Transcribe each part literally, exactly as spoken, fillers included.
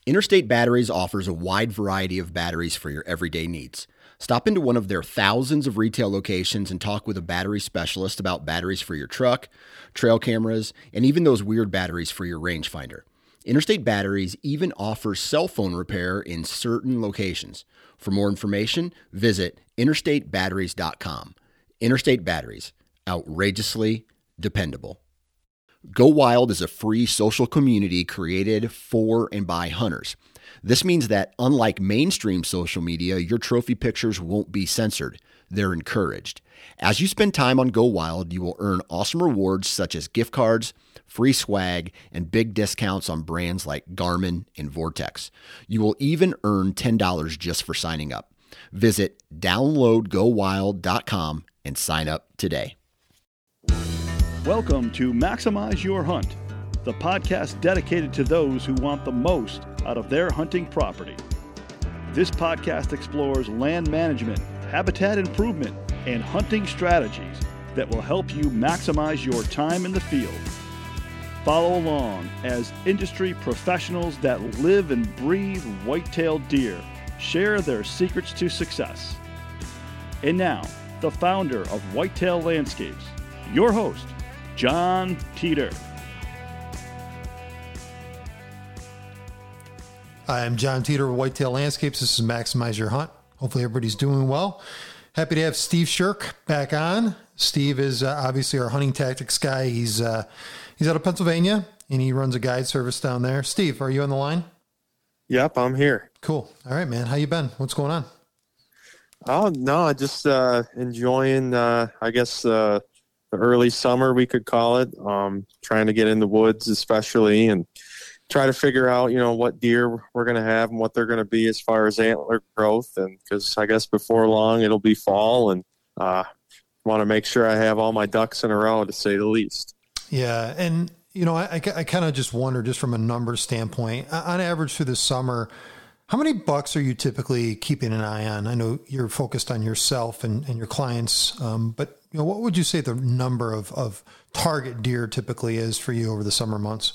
Interstate Batteries offers a wide variety of batteries for your everyday needs. Stop into one of their thousands of retail locations and talk with a battery specialist about batteries for your truck, trail cameras, and even those weird batteries for your rangefinder. Interstate Batteries even offers cell phone repair in certain locations. For more information, visit interstate batteries dot com. Interstate Batteries, outrageously dependable. Go Wild is a free social community created for and by hunters. This means that unlike mainstream social media, your trophy pictures won't be censored. They're encouraged. As you spend time on Go Wild, you will earn awesome rewards such as gift cards, free swag, and big discounts on brands like Garmin and Vortex. You will even earn ten dollars just for signing up. Visit download go wild dot com and sign up today. Welcome to Maximize Your Hunt, the podcast dedicated to those who want the most out of their hunting property. This podcast explores land management, habitat improvement, and hunting strategies that will help you maximize your time in the field. Follow along as industry professionals that live and breathe white-tailed deer share their secrets to success. And now, the founder of Whitetail Landscapes, your host, John Teeter. Hi, I'm John Teeter of Whitetail Landscapes. This is Maximize Your Hunt. Hopefully everybody's doing well. Happy to have Steve Shirk back on. Steve is uh, obviously our hunting tactics guy. He's uh, he's out of Pennsylvania, and he runs a guide service down there. Steve, are you on the line? Yep, I'm here. Cool. All right, man. How you been? What's going on? Oh, no, just uh, enjoying, uh, I guess, uh, the early summer, we could call it, um, trying to get in the woods especially and try to figure out, you know, what deer we're going to have and what they're going to be as far as antler growth. And because I guess before long it'll be fall, and uh, want to make sure I have all my ducks in a row, to say the least. Yeah. And, you know, I, I, I kind of just wonder, just from a numbers standpoint, on average through the summer, how many bucks are you typically keeping an eye on? I know you're focused on yourself and, and your clients, um, but you know, what would you say the number of, of target deer typically is for you over the summer months?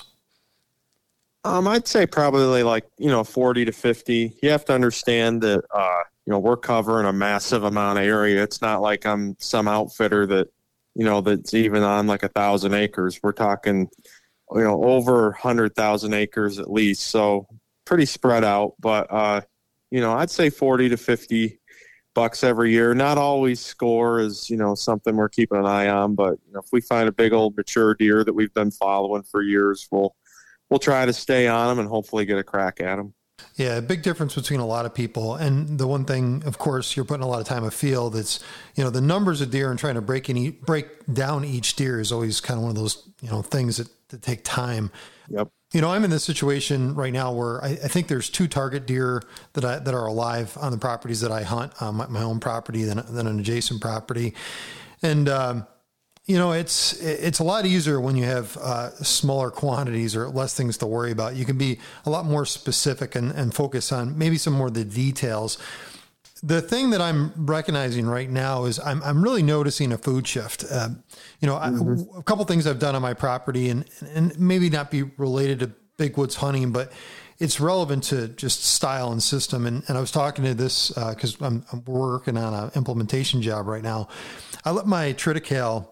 Um, I'd say probably like, you know, forty to fifty. You have to understand that, uh, you know, we're covering a massive amount of area. It's not like I'm some outfitter that, you know, that's even on like a thousand acres. We're talking, you know, over a hundred thousand acres at least. So pretty spread out, but, uh, you know, I'd say forty to fifty bucks every year. Not always score is, you know, something we're keeping an eye on, but you know, if we find a big old mature deer that we've been following for years, we'll, we'll try to stay on them and hopefully get a crack at them. Yeah. Big difference between a lot of people. And the one thing, of course, you're putting a lot of time afield. It's, you know, the numbers of deer and trying to break any, break down each deer is always kind of one of those, you know, things that, that take time. Yep. You know, I'm in this situation right now where I, I think there's two target deer that I, that are alive on the properties that I hunt, um, my, my own property, then, then an adjacent property. And, um, you know, it's, it's a lot easier when you have uh, smaller quantities or less things to worry about. You can be a lot more specific and, and focus on maybe some more of the details. The thing that I'm recognizing right now is I'm I'm really noticing a food shift. Uh, you know, mm-hmm. I, a couple things I've done on my property, and and maybe not be related to big woods hunting, but it's relevant to just style and system. And, and I was talking to this because uh, I'm, I'm working on an implementation job right now. I let my triticale,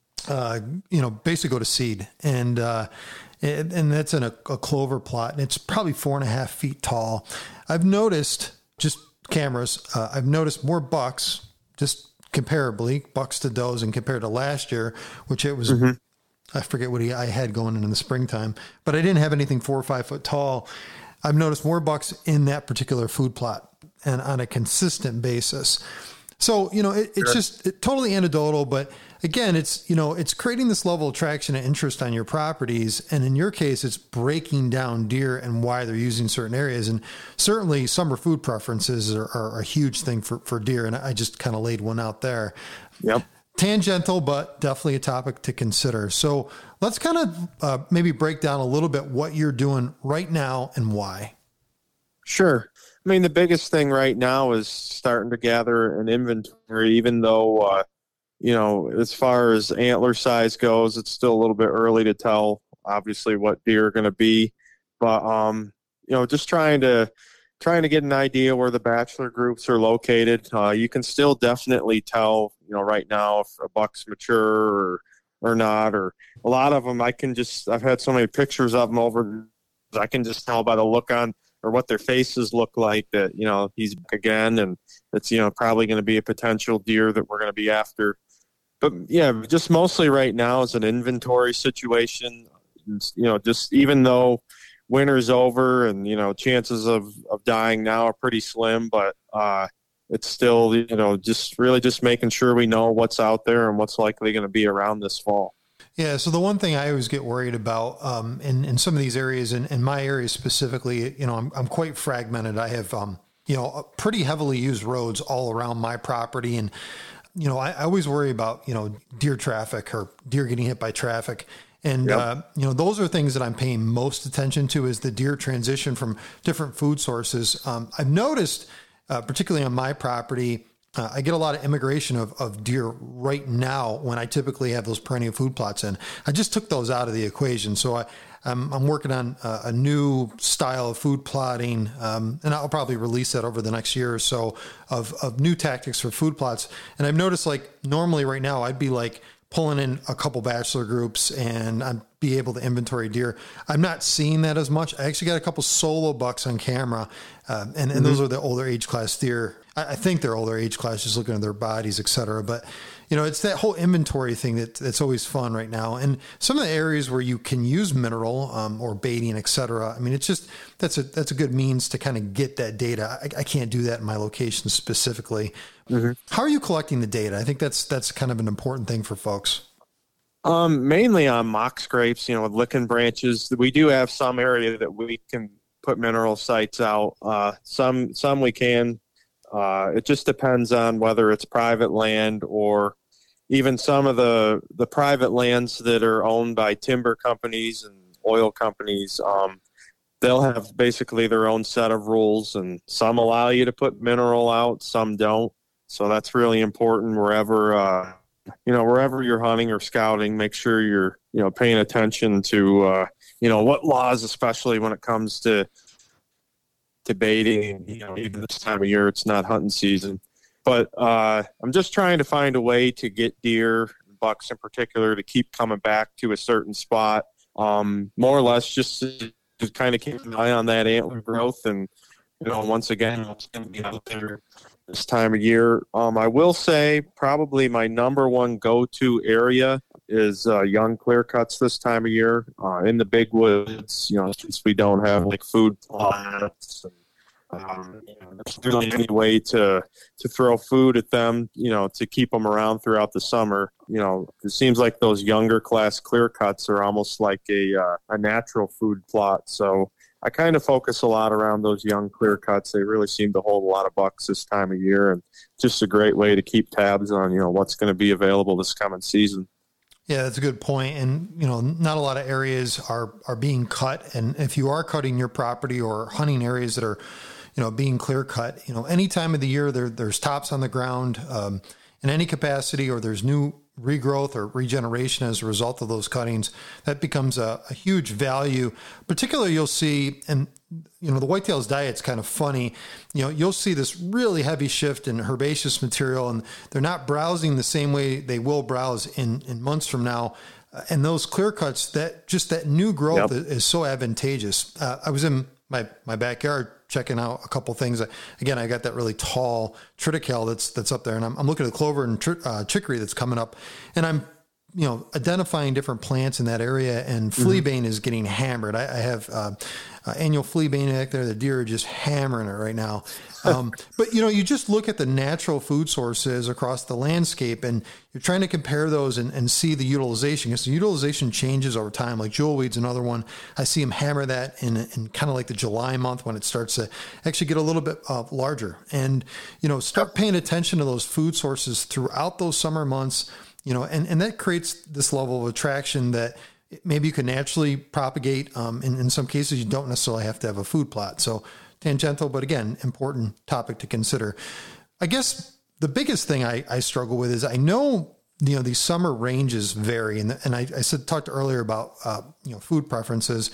uh, you know, basically go to seed, and uh, and, and that's in a, a clover plot, and it's probably four and a half feet tall. I've noticed just cameras. Uh, I've noticed more bucks, just comparably, bucks to does, and compared to last year, which it was, mm-hmm. I forget what he, I had going in, in the springtime, but I didn't have anything four or five foot tall. I've noticed more bucks in that particular food plot and on a consistent basis. So, you know, it, it's sure. just it, totally anecdotal, but again, it's, you know, it's creating this level of traction and interest on your properties. And in your case, it's breaking down deer and why they're using certain areas. And certainly summer food preferences are, are a huge thing for, for deer. And I just kind of laid one out there. Yep. Tangential, but definitely a topic to consider. So let's kind of uh, maybe break down a little bit what you're doing right now and why. Sure. I mean, the biggest thing right now is starting to gather an inventory, even though, uh, you know, as far as antler size goes, it's still a little bit early to tell, obviously, what deer are going to be. But, um, you know, just trying to trying to get an idea where the bachelor groups are located. Uh, you can still definitely tell, you know, right now if a buck's mature or, or not, or a lot of them I can just, I've had so many pictures of them over, I can just tell by the look on or what their faces look like that, you know, he's back again, and it's, you know, probably going to be a potential deer that we're going to be after. But yeah, just mostly right now is an inventory situation. You know, just even though winter's over and, you know, chances of, of dying now are pretty slim, but uh, it's still, you know, just really just making sure we know what's out there and what's likely going to be around this fall. Yeah. So the one thing I always get worried about um, in, in some of these areas, in, in my area specifically, you know, I'm, I'm quite fragmented. I have, um, you know, pretty heavily used roads all around my property. And, you know, I, I always worry about, you know, deer traffic or deer getting hit by traffic. And, yep. uh, you know, those are things that I'm paying most attention to is the deer transition from different food sources. Um, I've noticed, uh, particularly on my property, uh, I get a lot of immigration of, of deer right now when I typically have those perennial food plots in. I just took those out of the equation. So I, I'm, I'm working on a, a new style of food plotting, um, and I'll probably release that over the next year or so of, of new tactics for food plots. And I've noticed, like, normally right now I'd be like, pulling in a couple bachelor groups and I'd be able to inventory deer. I'm not seeing that as much. I actually got a couple solo bucks on camera, uh, and, and mm-hmm. those are the older age class deer. I, I think they're older age class, just looking at their bodies, et cetera. But, you know, it's that whole inventory thing that that's always fun right now. And some of the areas where you can use mineral um, or baiting, et cetera. I mean, it's just, that's a, that's a good means to kind of get that data. I, I can't do that in my location specifically. Mm-hmm. How are you collecting the data? I think that's that's kind of an important thing for folks. Um, mainly on mock scrapes, you know, with licking branches. We do have some area that we can put mineral sites out. Uh, some some we can. Uh, it just depends on whether it's private land or even some of the the private lands that are owned by timber companies and oil companies. Um, they'll have basically their own set of rules, and some allow you to put mineral out, some don't. So that's really important wherever, uh, you know, wherever you're hunting or scouting, make sure you're, you know, paying attention to, uh, you know, what laws, especially when it comes to, to baiting, you know, even this time of year, it's not hunting season. But uh, I'm just trying to find a way to get deer, bucks in particular, to keep coming back to a certain spot, um, more or less just to, to kind of keep an eye on that antler growth. And, you know, once again, it's going to be out there this time of year. Um, I will say probably my number one go-to area is uh, young clear cuts this time of year uh, in the big woods, you know, since we don't have like food plots. And, um, you know, there's really any way to, to throw food at them, you know, to keep them around throughout the summer. You know, it seems like those younger class clear cuts are almost like a, uh, a natural food plot. So I kind of focus a lot around those young clear cuts. They really seem to hold a lot of bucks this time of year, and just a great way to keep tabs on, you know, what's going to be available this coming season. Yeah, that's a good point. And, you know, not a lot of areas are, are being cut. And if you are cutting your property or hunting areas that are, you know, being clear cut, you know, any time of the year there, there's tops on the ground um, in any capacity, or there's new regrowth or regeneration as a result of those cuttings, that becomes a, a huge value. Particularly, you'll see, and you know, the whitetails diet's kind of funny. You know, you'll see this really heavy shift in herbaceous material, and they're not browsing the same way they will browse in, in months from now. Uh, and those clear cuts, that just that new growth yep. is, is so advantageous. Uh, I was in my, my backyard checking out a couple things. Again, I got that really tall triticale that's that's up there, and I'm, I'm looking at the clover and tri- uh, chicory that's coming up, and I'm, you know, identifying different plants in that area, and fleabane mm-hmm. is getting hammered. I, I have uh, uh, annual fleabane back there. The deer are just hammering it right now. Um, but, you know, you just look at the natural food sources across the landscape, and you're trying to compare those and, and see the utilization. Because the utilization changes over time. Like jewelweed's another one. I see them hammer that in, in kind of like the July month when it starts to actually get a little bit uh, larger. And, you know, start paying attention to those food sources throughout those summer months, you know, and, and that creates this level of attraction that maybe you can naturally propagate. Um, in, in some cases, you don't necessarily have to have a food plot. So tangential, but again, important topic to consider. I guess the biggest thing I, I struggle with is I know, you know, these summer ranges vary. And, and I, I said, talked earlier about, uh, you know, food preferences.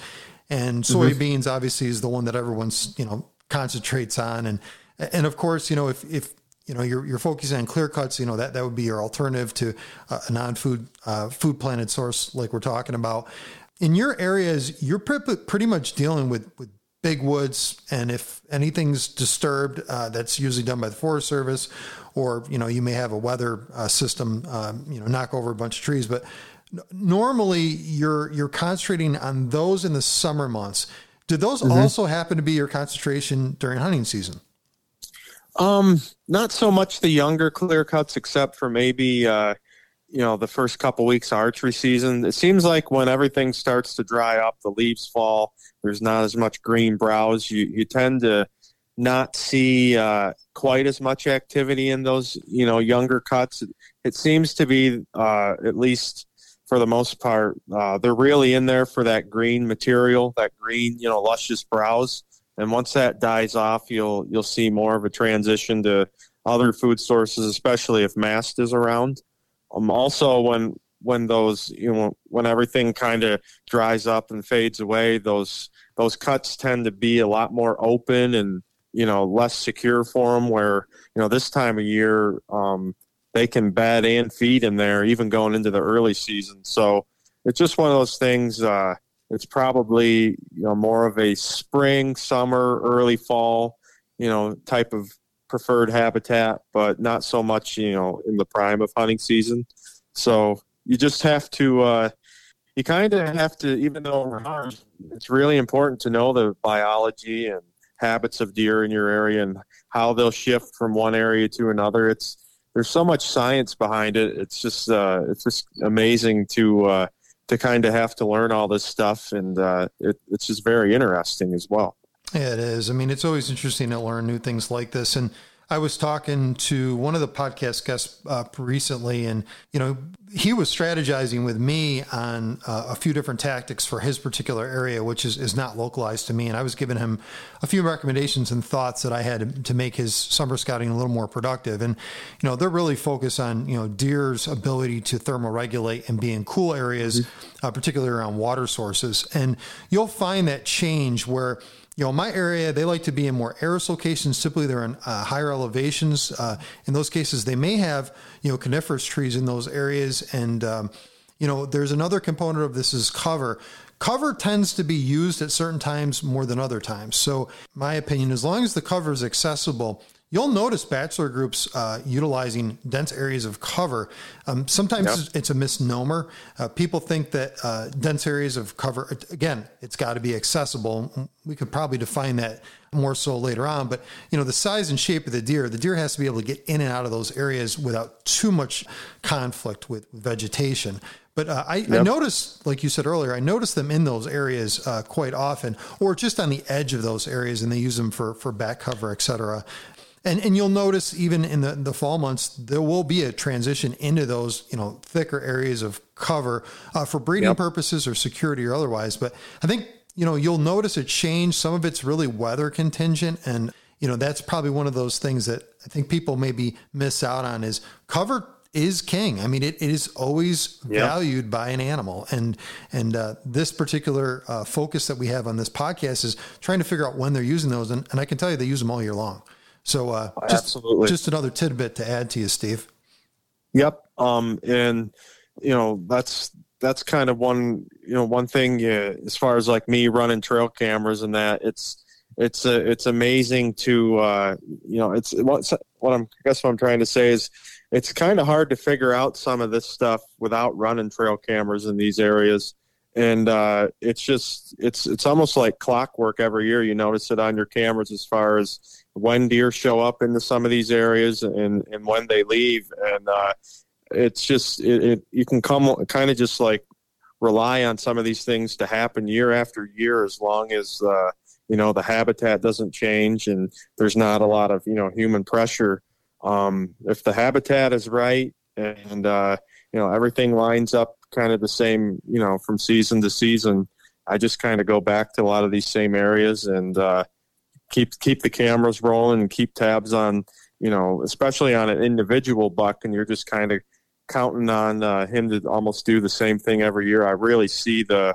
And soybeans mm-hmm. obviously is the one that everyone's, you know, concentrates on. And, and of course, you know, if, if, you know, you're, you're focusing on clear cuts, you know, that, that would be your alternative to a non-food, uh, food planted source like we're talking about. In your areas, you're pre- pretty much dealing with, with big woods. And if anything's disturbed, uh, that's usually done by the Forest Service, or, you know, you may have a weather uh, system, um, you know, knock over a bunch of trees. But n- normally you're, you're concentrating on those in the summer months. Do those mm-hmm. also happen to be your concentration during hunting season? Um, not so much the younger clear cuts, except for maybe, uh, you know, the first couple weeks of archery season. It seems like when everything starts to dry up, the leaves fall, there's not as much green browse. You, you tend to not see, uh, quite as much activity in those, you know, younger cuts. It, it seems to be, uh, at least for the most part, uh, they're really in there for that green material, that green, you know, luscious browse. And once that dies off, you'll you'll see more of a transition to other food sources, especially if mast is around. Um, also, when when those you know when everything kind of dries up and fades away, those those cuts tend to be a lot more open and you know less secure for them. Where you know this time of year, um, they can bed and feed in there, even going into the early season. So it's just one of those things. Uh, It's probably, you know, more of a spring, summer, early fall, you know, type of preferred habitat, but not so much, you know, in the prime of hunting season. So you just have to, uh, you kind of have to, even though we're hunting, it's really important to know the biology and habits of deer in your area and how they'll shift from one area to another. It's, there's so much science behind it. It's just, uh, it's just amazing to, uh, to kind of have to learn all this stuff. And uh, it, it's just very interesting as well. Yeah, it is. I mean, it's always interesting to learn new things like this. And I was talking to one of the podcast guests uh, recently, and, you know, he was strategizing with me on uh, a few different tactics for his particular area, which is, is not localized to me. And I was giving him a few recommendations and thoughts that I had to make his summer scouting a little more productive. And, you know, they're really focused on, you know, deer's ability to thermoregulate and be in cool areas, mm-hmm. uh, particularly around water sources. And you'll find that change where, you know, my area, they like to be in more airless locations. Typically, they're in uh, higher elevations. Uh, in those cases, they may have, you know, coniferous trees in those areas. And, um, you know, there's another component of this is cover. Cover tends to be used at certain times more than other times. So my opinion, as long as the cover is accessible, you'll notice bachelor groups uh, utilizing dense areas of cover. Um, sometimes yep. it's a misnomer. Uh, people think that uh, dense areas of cover, again, it's got to be accessible. We could probably define that more so later on. But, you know, the size and shape of the deer, the deer has to be able to get in and out of those areas without too much conflict with vegetation. But uh, I, yep. I noticed, like you said earlier, I noticed them in those areas uh, quite often, or just on the edge of those areas, and they use them for, for back cover, et cetera. And and you'll notice even in the, the fall months, there will be a transition into those, you know, thicker areas of cover uh, for breeding yep. purposes or security or otherwise. But I think, you know, you'll notice a change. Some of it's really weather contingent. And, you know, that's probably one of those things that I think people maybe miss out on is cover is king. I mean, it, it is always yep. valued by an animal. And, and uh, this particular uh, focus that we have on this podcast is trying to figure out when they're using those. And, and I can tell you they use them all year long. So uh, just, Absolutely. just another tidbit to add to you, Steve. Yep. Um, and, you know, that's, that's kind of one, you know, one thing uh, as far as like me running trail cameras and that it's, it's, uh, it's amazing to, uh, you know, it's what, what I'm, I guess what I'm trying to say is it's kind of hard to figure out some of this stuff without running trail cameras in these areas. And uh, it's just, it's, it's almost like clockwork every year. You notice it on your cameras as far as when deer show up into some of these areas and, and when they leave. And uh, it's just, it, it you can come kind of just like rely on some of these things to happen year after year, as long as, uh, you know, the habitat doesn't change and there's not a lot of, you know, human pressure. Um, if the habitat is right and, uh, you know, everything lines up kind of the same, you know, from season to season, I just kind of go back to a lot of these same areas and, uh, keep, keep the cameras rolling and keep tabs on, you know, especially on an individual buck. And you're just kind of counting on uh, him to almost do the same thing every year. I really see the,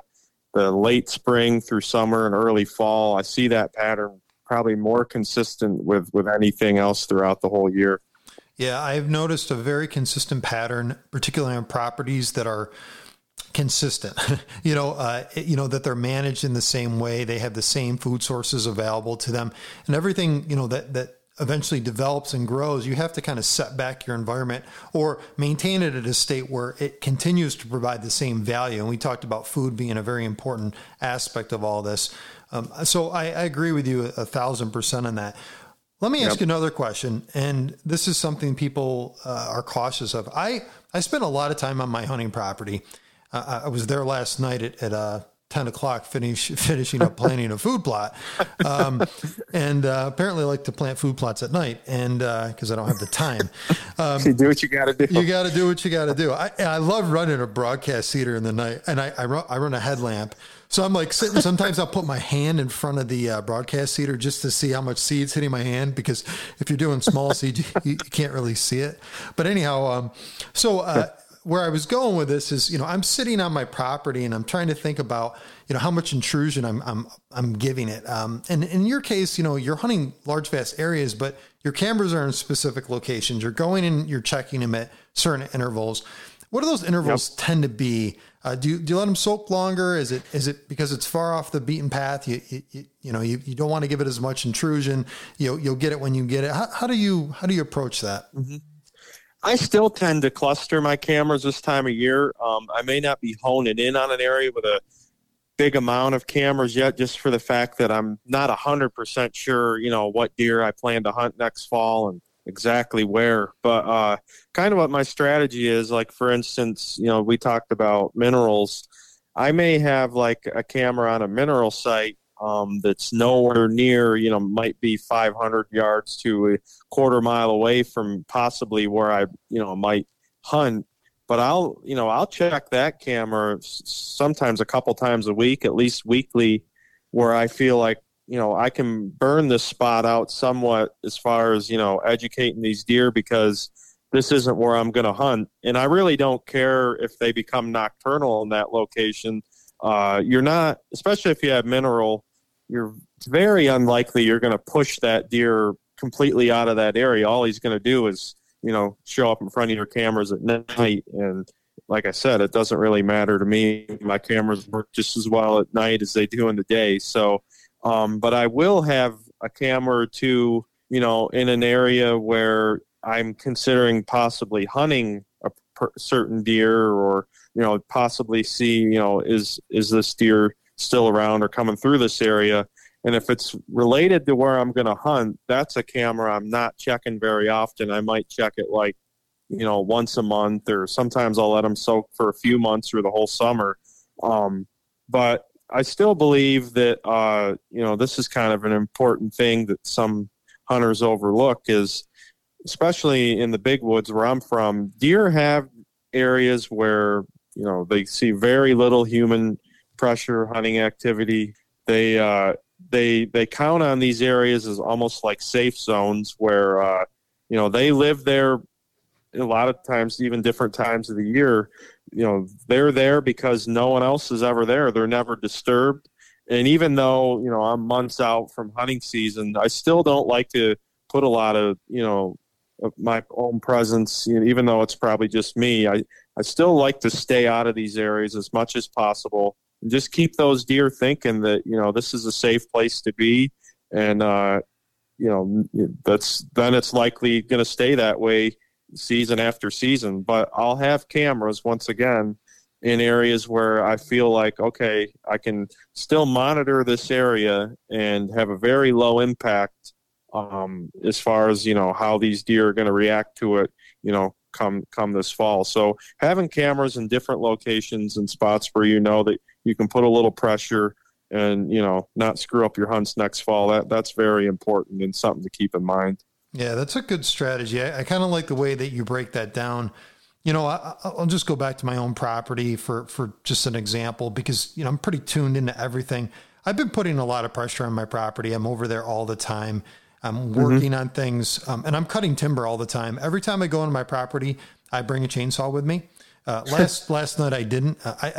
the late spring through summer and early fall. I see that pattern probably more consistent with, with anything else throughout the whole year. Yeah, I've noticed a very consistent pattern, particularly on properties that are consistent, you know, uh, you know, that they're managed in the same way. They have the same food sources available to them, and everything, you know, that, that eventually develops and grows. You have to kind of set back your environment or maintain it at a state where it continues to provide the same value. And we talked about food being a very important aspect of all this. Um, so I, I agree with you a, a thousand percent on that. Let me ask yep. you another question. And this is something people uh, are cautious of. I, I spent a lot of time on my hunting property. Uh, I was there last night at, at uh, ten o'clock, finish, finishing up planting a food plot. Um, and uh, apparently I like to plant food plots at night, and because uh, I don't have the time. Um, you do what you got to do. You got to do what you got to do. I, I love running a broadcast heater in the night, and I, I, run, I run a headlamp. So I'm like sitting, sometimes I'll put my hand in front of the uh, broadcast heater just to see how much seed's hitting my hand, because if you're doing small seed, you, you can't really see it. But anyhow, um, so uh, where I was going with this is, you know, I'm sitting on my property and I'm trying to think about, you know, how much intrusion I'm I'm I'm giving it. Um, and in your case, you know, you're hunting large, vast areas, but your cameras are in specific locations. You're going in, you're checking them at certain intervals. What do those intervals yep. tend to be? Uh, do you, do you let them soak longer? Is it, is it because it's far off the beaten path? You, you, you know, you, you don't want to give it as much intrusion. You'll, you'll get it when you get it. How, how do you, how do you approach that? Mm-hmm. I still tend to cluster my cameras this time of year. Um, I may not be honing in on an area with a big amount of cameras yet, just for the fact that I'm not a hundred percent sure, you know, what deer I plan to hunt next fall and exactly where. But uh, kind of what my strategy is, like, for instance, you know, we talked about minerals. I may have like a camera on a mineral site um, that's nowhere near, you know, might be five hundred yards to a quarter mile away from possibly where I, you know, might hunt. But I'll, you know, I'll check that camera sometimes a couple times a week, at least weekly, where I feel like, you know, I can burn this spot out somewhat as far as, you know, educating these deer, because this isn't where I'm going to hunt. And I really don't care if they become nocturnal in that location. Uh, you're not, especially if you have mineral, you're very unlikely you're going to push that deer completely out of that area. All he's going to do is, you know, show up in front of your cameras at night. And like I said, it doesn't really matter to me. My cameras work just as well at night as they do in the day. So, um, but I will have a camera or two, you know, in an area where I'm considering possibly hunting a per- certain deer, or, you know, possibly see, you know, is, is this deer still around or coming through this area? And if it's related to where I'm going to hunt, that's a camera I'm not checking very often. I might check it like, you know, once a month, or sometimes I'll let them soak for a few months or the whole summer. Um, but I still believe that, uh, you know, this is kind of an important thing that some hunters overlook, is especially in the big woods where I'm from, deer have areas where, you know, they see very little human pressure hunting activity. They, uh, they, they count on these areas as almost like safe zones where, uh, you know, they live there a lot of times, even different times of the year. You know, they're there because no one else is ever there. They're never disturbed. And even though, you know, I'm months out from hunting season, I still don't like to put a lot of, you know, of my own presence, you know, even though it's probably just me. I, I still like to stay out of these areas as much as possible and just keep those deer thinking that, you know, this is a safe place to be. And, uh, you know, that's, then it's likely going to stay that way season after season. But I'll have cameras once again in areas where I feel like, okay, I can still monitor this area and have a very low impact um, as far as, you know, how these deer are going to react to it, you know, come, come this fall. So having cameras in different locations and spots where, you know, that you can put a little pressure and, you know, not screw up your hunts next fall, that that's very important and something to keep in mind. Yeah, that's a good strategy. I, I kind of like the way that you break that down. You know, I, I'll just go back to my own property for, for just an example, because, you know, I'm pretty tuned into everything. I've been putting a lot of pressure on my property. I'm over there all the time. I'm working mm-hmm. on things, um, and I'm cutting timber all the time. Every time I go into my property, I bring a chainsaw with me. Uh, last last night I didn't. Uh, I, I don't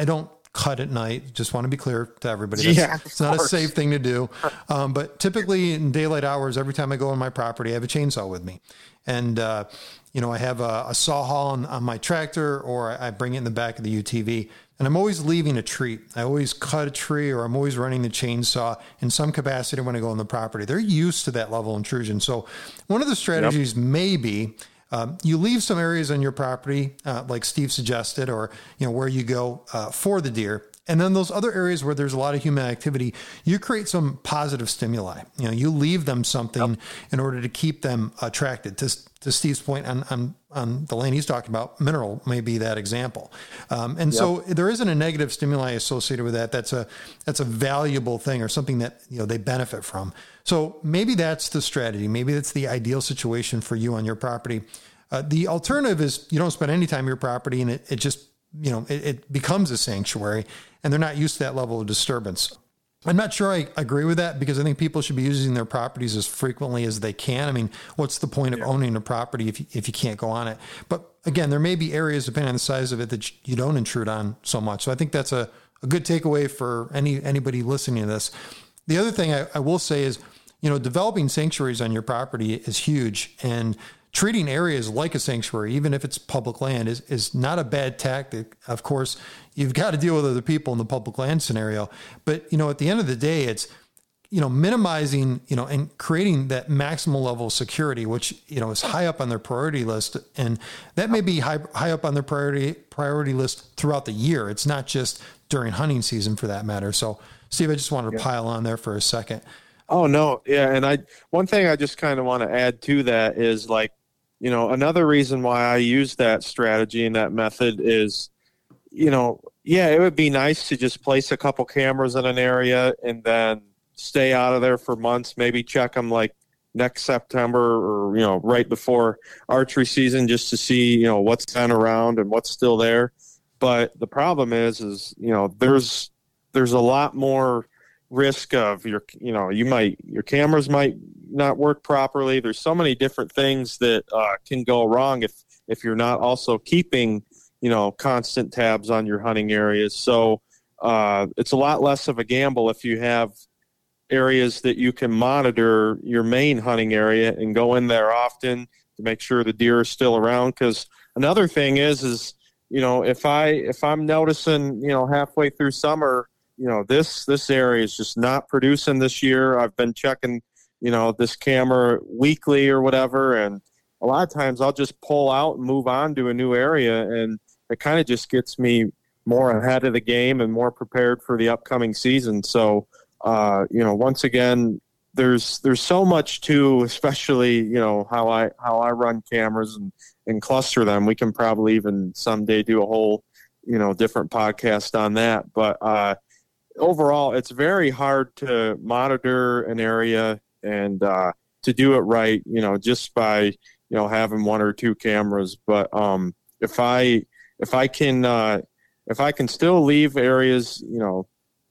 cut at night. Just want to be clear to everybody. That's, Yeah, it's not a safe thing to do. Um, but typically in daylight hours, every time I go on my property, I have a chainsaw with me. And, uh, you know, I have a, a saw haul on, on my tractor, or I bring it in the back of the U T V. And I'm always leaving a tree. I always cut a tree, or I'm always running the chainsaw in some capacity when I go on the property. They're used to that level of intrusion. So one of the strategies yep. may be um, you leave some areas on your property, uh, like Steve suggested, or, you know, where you go uh, for the deer. And then those other areas where there's a lot of human activity, you create some positive stimuli. You know, you leave them something yep. in order to keep them attracted. To, to Steve's point on, on, on the lane he's talking about, mineral may be that example. Um, and yep. so there isn't a negative stimuli associated with that. That's a, that's a valuable thing, or something that, you know, they benefit from. So maybe that's the strategy. Maybe that's the ideal situation for you on your property. Uh, the alternative is you don't spend any time on your property, and it, it just, you know, it, it becomes a sanctuary, and they're not used to that level of disturbance. I'm not sure I agree with that, because I think people should be using their properties as frequently as they can. I mean, what's the point of yeah. owning a property if you, if you can't go on it? But again, there may be areas, depending on the size of it, that you don't intrude on so much. So I think that's a, a good takeaway for any anybody listening to this. The other thing I, I will say is, you know, developing sanctuaries on your property is huge, and treating areas like a sanctuary, even if it's public land, is, is not a bad tactic. Of course, you've got to deal with other people in the public land scenario. But, you know, at the end of the day, it's, you know, minimizing, you know, and creating that maximal level of security, which, you know, is high up on their priority list. And that may be high, high up on their priority priority list throughout the year. It's not just during hunting season, for that matter. So, Steve, I just wanted to yeah. pile on there for a second. Oh, no. Yeah. And I, one thing I just kind of want to add to that is, like, you know, another reason why I use that strategy and that method is, you know, yeah, it would be nice to just place a couple cameras in an area and then stay out of there for months, maybe check them like next September, or, you know, right before archery season, just to see, you know, what's been around and what's still there. But the problem is, is, you know, there's, there's a lot more risk of your, you know, you might, your cameras might not work properly. There's so many different things that uh, can go wrong if, if you're not also keeping, you know, constant tabs on your hunting areas. So uh, it's a lot less of a gamble if you have areas that you can monitor your main hunting area and go in there often to make sure the deer are still around. Because another thing is, is, you know, if I, if I'm noticing, you know, halfway through summer, you know, this, this area is just not producing this year. I've been checking, you know, this camera weekly or whatever. And a lot of times I'll just pull out and move on to a new area. And it kind of just gets me more ahead of the game and more prepared for the upcoming season. So, uh, you know, once again, there's, there's so much to, especially, you know, how I, how I run cameras and, and cluster them. We can probably even someday do a whole, you know, different podcast on that. But, uh, overall, it's very hard to monitor an area and uh, to do it right, you know, just by, you know, having one or two cameras. But um, if I if I can uh, if I can still leave areas, you know,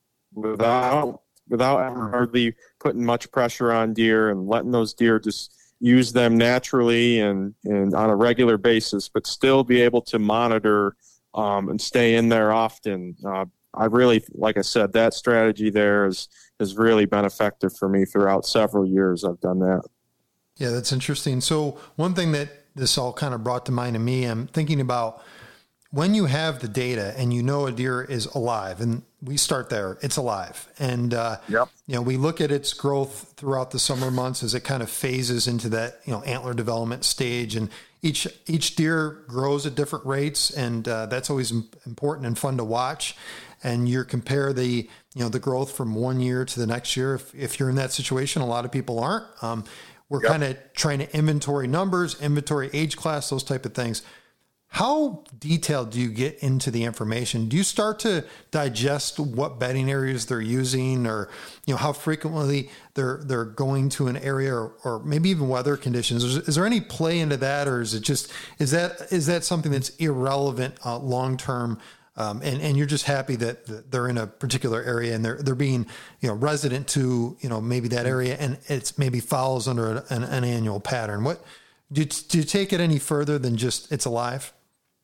without without hardly putting much pressure on deer and letting those deer just use them naturally and, and on a regular basis, but still be able to monitor um, and stay in there often. Uh, I really, like I said, that strategy there is, has really been effective for me throughout several years. I've done that. Yeah, that's interesting. So one thing that this all kind of brought to mind to me, I'm thinking about when you have the data and you know a deer is alive, and we start there, it's alive. And, uh, yep. you know, we look at its growth throughout the summer months as it kind of phases into that, you know, antler development stage, and each, each deer grows at different rates. And, uh, that's always important and fun to watch. And you compare the, you know, the growth from one year to the next year. If, if you're in that situation, a lot of people aren't. Um, we're yep. kind of trying to inventory numbers, inventory age class, those type of things. How detailed do you get into the information? Do you start to digest what bedding areas they're using, or, you know, how frequently they're, they're going to an area, or, or maybe even weather conditions? Is, is there any play into that? Or is it just, is that, is that something that's irrelevant uh, long-term? Um, and, and you're just happy that they're in a particular area and they're, they're being, you know, resident to, you know, maybe that area, and it's maybe follows under an, an annual pattern. What, do you, do you take it any further than just it's alive?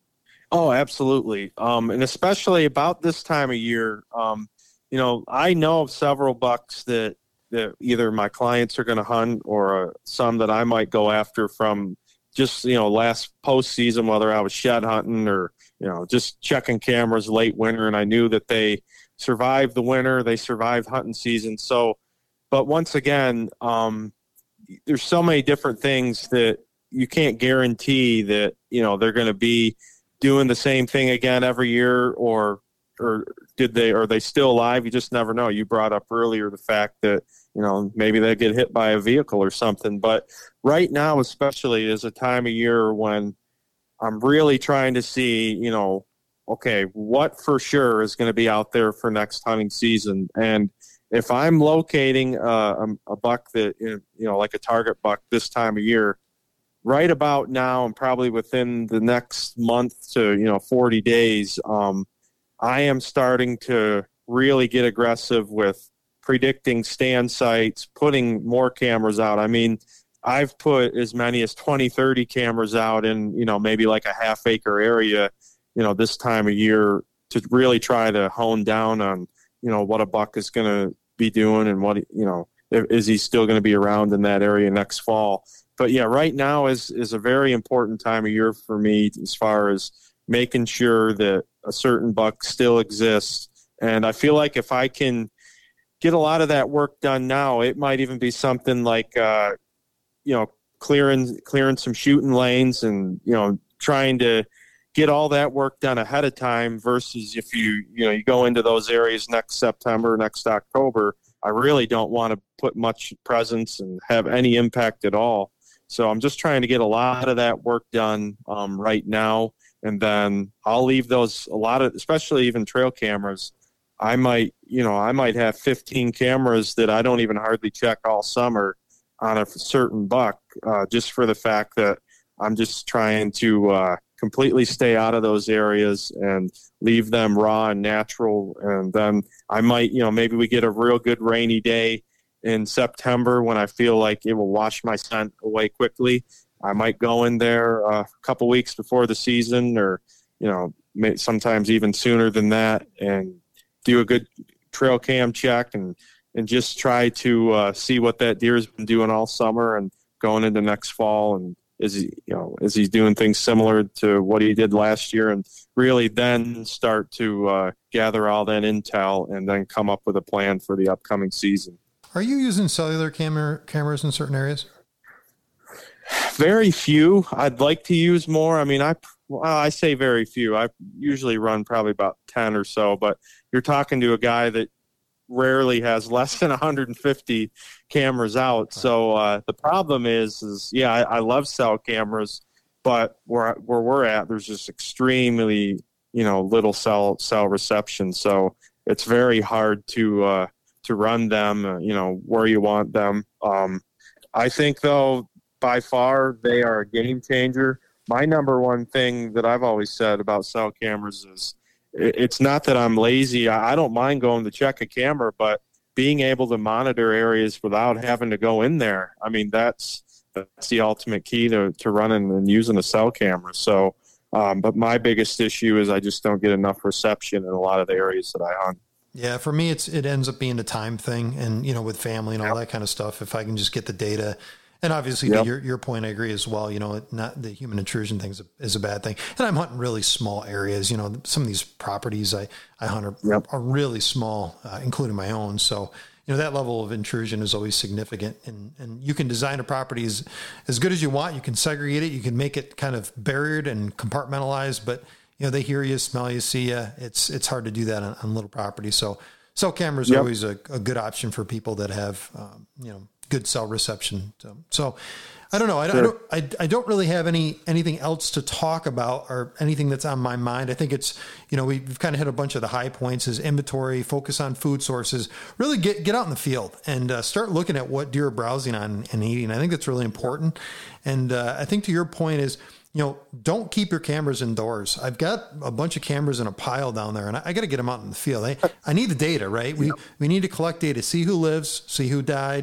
Oh, absolutely. Um, and especially about this time of year, um, you know, I know of several bucks that, that either my clients are going to hunt or uh, some that I might go after from just, you know, last postseason, whether I was shed hunting or, you know, just checking cameras late winter. And I knew that they survived the winter, they survived hunting season. So, but once again, um, there's so many different things that you can't guarantee that, you know, they're going to be doing the same thing again every year, or or did they are they still alive? You just never know. You brought up earlier the fact that, you know, maybe they get hit by a vehicle or something. But right now, especially, is a time of year when I'm really trying to see, you know, okay, what for sure is going to be out there for next hunting season. And if I'm locating uh, a, a buck that, you know, like a target buck this time of year, right about now and probably within the next month to, you know, forty days, um, I am starting to really get aggressive with predicting stand sites, putting more cameras out. I mean, I've put as many as twenty, thirty cameras out in, you know, maybe like a half acre area, you know, this time of year to really try to hone down on, you know, what a buck is going to be doing and what, you know, is he still going to be around in that area next fall. But yeah, right now is, is a very important time of year for me as far as making sure that a certain buck still exists. And I feel like if I can get a lot of that work done now, it might even be something like, uh, you know, clearing, clearing some shooting lanes and, you know, trying to get all that work done ahead of time versus if you, you know, you go into those areas next September, next October, I really don't want to put much presence and have any impact at all. So I'm just trying to get a lot of that work done um, right now. And then I'll leave those, a lot of, especially even trail cameras. I might, you know, I might have fifteen cameras that I don't even hardly check all summer on a certain buck, uh, just for the fact that I'm just trying to uh, completely stay out of those areas and leave them raw and natural. And then I might, you know, maybe we get a real good rainy day in September when I feel like it will wash my scent away quickly. I might go in there uh, a couple weeks before the season, or, you know, may, sometimes even sooner than that, and do a good trail cam check and, and just try to uh, see what that deer has been doing all summer and going into next fall. And is he, you know, is he doing things similar to what he did last year? And really then start to uh, gather all that intel and then come up with a plan for the upcoming season. Are you using cellular camera cameras in certain areas? Very few. I'd like to use more. I mean, I well, I say very few. I usually run probably about ten or so, but you're talking to a guy that rarely has less than one hundred fifty cameras out. So uh, the problem is, is yeah, I, I love cell cameras, but where where we're at, there's just extremely, you know, little cell cell reception. So it's very hard to uh, to run them, uh, you know, where you want them. Um, I think though, by far, they are a game changer. My number one thing that I've always said about cell cameras is it's not that I'm lazy. I don't mind going to check a camera, but being able to monitor areas without having to go in there, I mean, that's that's the ultimate key to, to running and using a cell camera. So, um, but my biggest issue is I just don't get enough reception in a lot of the areas that I hunt. Yeah, for me, it's it ends up being a time thing, and you know, with family and all Yep. that kind of stuff. If I can just get the data. And obviously, Yep. to your your point, I agree as well. You know, not the human intrusion thing is a, is a bad thing. And I'm hunting really small areas. You know, some of these properties I, I hunt are, Yep. are really small, uh, including my own. So, you know, that level of intrusion is always significant. And, and you can design a property as, as good as you want. You can segregate it. You can make it kind of barriered and compartmentalized. But, you know, they hear you, smell you, see you. It's, it's hard to do that on, on little properties. So cell cameras Yep. are always a, a good option for people that have, um, you know, good cell reception. So, so I don't know. I, Sure. I don't, I, I don't really have any, anything else to talk about or anything that's on my mind. I think it's, you know, we've kind of hit a bunch of the high points is inventory, focus on food sources, really get, get out in the field and uh, start looking at what deer are browsing on and eating. I think that's really important. And uh, I think to your point is, you know, don't keep your cameras indoors. I've got a bunch of cameras in a pile down there, and I, I got to get them out in the field. I, I need the data, right? We we need to collect data, see who lives, see who died,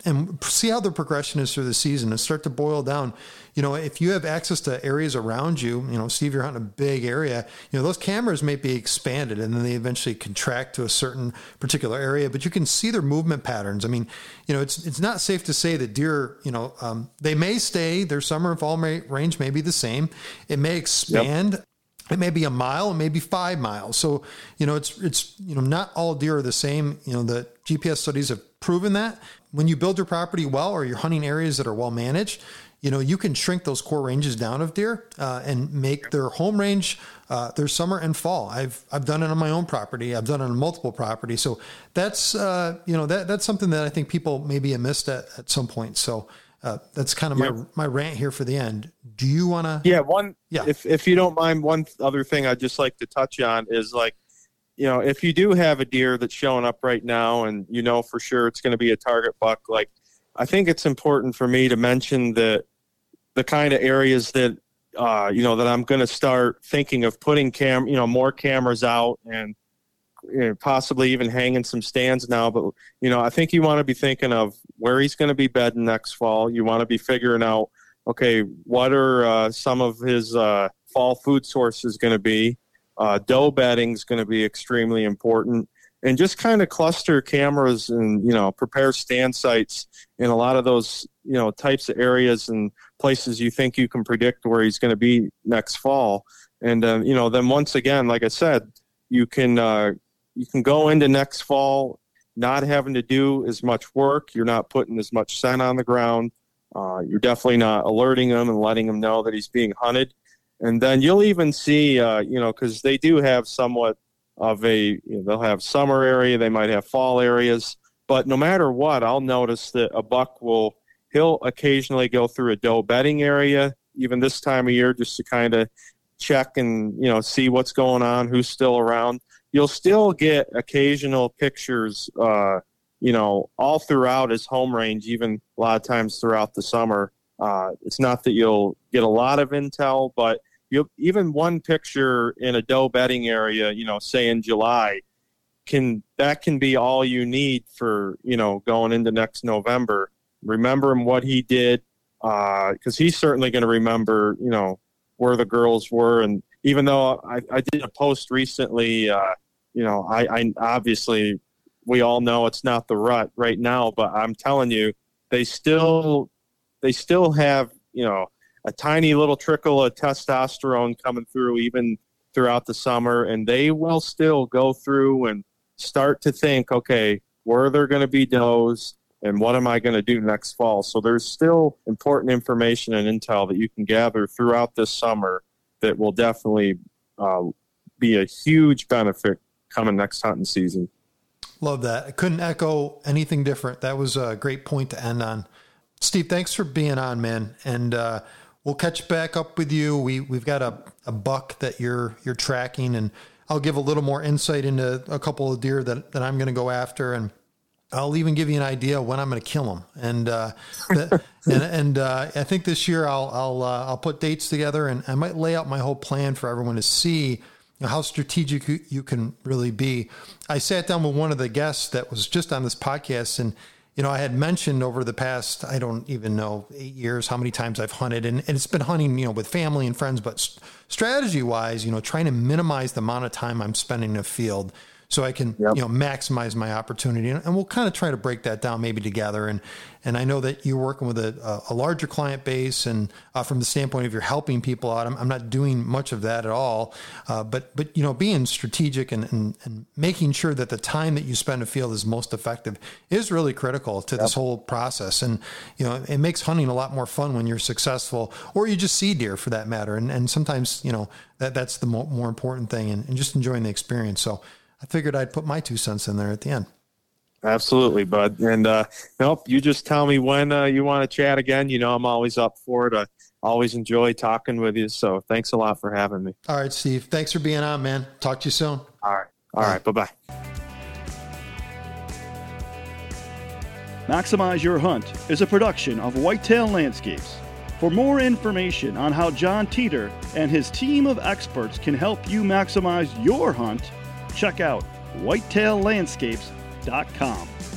and see how the progression is through the season and start to boil down. You know, if you have access to areas around you, you know, Steve, you're hunting a big area, you know, those cameras may be expanded and then they eventually contract to a certain particular area, but you can see their movement patterns. I mean, you know, it's, it's not safe to say that deer, you know, um, they may stay, their summer and fall may, range may be the same. It may expand. Yep. It may be a mile, it may be five miles. So, you know, it's, it's, you know, not all deer are the same. You know, the G P S studies have proven that when you build your property well, or you're hunting areas that are well managed, you know, you can shrink those core ranges down of deer uh, and make their home range, uh, their summer and fall. I've, I've done it on my own property. I've done it on multiple properties. So that's, uh, you know, that, that's something that I think people maybe have missed at, at some point. So uh, that's kind of my, yeah. my rant here for the end. Do you want to? Yeah. One, yeah. If, if you don't mind, one other thing I'd just like to touch on is, like, you know, if you do have a deer that's showing up right now and you know for sure it's going to be a target buck, like, I think it's important for me to mention that the kind of areas that, uh, you know, that I'm going to start thinking of putting cam, you know, more cameras out and, you know, possibly even hanging some stands now. But, you know, I think you want to be thinking of where he's going to be bedding next fall. You want to be figuring out, okay, what are uh, some of his uh, fall food sources going to be? Uh, doe bedding is going to be extremely important. And just kind of cluster cameras and, you know, prepare stand sites in a lot of those, you know, types of areas and places you think you can predict where he's going to be next fall. And, uh, you know, then once again, like I said, you can, uh, you can go into next fall not having to do as much work. You're not putting as much scent on the ground. Uh, you're definitely not alerting him and letting him know that he's being hunted. And then you'll even see, uh, you know, because they do have somewhat of a, you know, they'll have summer area, they might have fall areas, but no matter what, I'll notice that a buck will, he'll occasionally go through a doe bedding area, even this time of year, just to kind of check and, you know, see what's going on, who's still around. You'll still get occasional pictures, uh, you know, all throughout his home range, even a lot of times throughout the summer. Uh, it's not that you'll get a lot of intel, but you even one picture in a doe bedding area, you know, say in July, can that can be all you need for, you know, going into next November. Remember him, what he did, because uh, he's certainly going to remember, you know, where the girls were. And even though I, I did a post recently, uh, you know, I, I obviously we all know it's not the rut right now, but I'm telling you, they still they still have, you know, a tiny little trickle of testosterone coming through even throughout the summer, and they will still go through and start to think, okay, where are there going to be does and what am I going to do next fall? So there's still important information and intel that you can gather throughout this summer that will definitely uh, be a huge benefit coming next hunting season. Love that. I couldn't echo anything different. That was a great point to end on. Steve, thanks for being on, man. And, uh, we'll catch back up with you. We, we've got a, a buck that you're, you're tracking, and I'll give a little more insight into a couple of deer that, that I'm going to go after. And I'll even give you an idea when I'm going to kill them. And, uh, the, and, and, uh, I think this year I'll, I'll, uh, I'll put dates together, and I might lay out my whole plan for everyone to see, you know, how strategic you, you can really be. I sat down with one of the guests that was just on this podcast, and, you know, I had mentioned over the past, I don't even know, eight years, how many times I've hunted, and, and it's been hunting, you know, with family and friends, but strategy wise, you know, trying to minimize the amount of time I'm spending in the field so I can, yep. you know, maximize my opportunity. And, and we'll kind of try to break that down maybe together. And, and I know that you're working with a, a larger client base, and uh, from the standpoint of you're helping people out, I'm, I'm not doing much of that at all. Uh, but, but, you know, being strategic and, and, and making sure that the time that you spend in the field is most effective is really critical to yep. this whole process. And, you know, it makes hunting a lot more fun when you're successful, or you just see deer for that matter. And, and sometimes, you know, that that's the mo- more important thing, and, and just enjoying the experience. So I figured I'd put my two cents in there at the end. Absolutely, bud. And uh, nope, you just tell me when uh, you want to chat again. You know, I'm always up for it. I always enjoy talking with you. So thanks a lot for having me. All right, Steve. Thanks for being on, man. Talk to you soon. All right. All right. right. Bye-bye. Maximize Your Hunt is a production of Whitetail Landscapes. For more information on how John Teeter and his team of experts can help you maximize your hunt, check out whitetail landscapes dot com.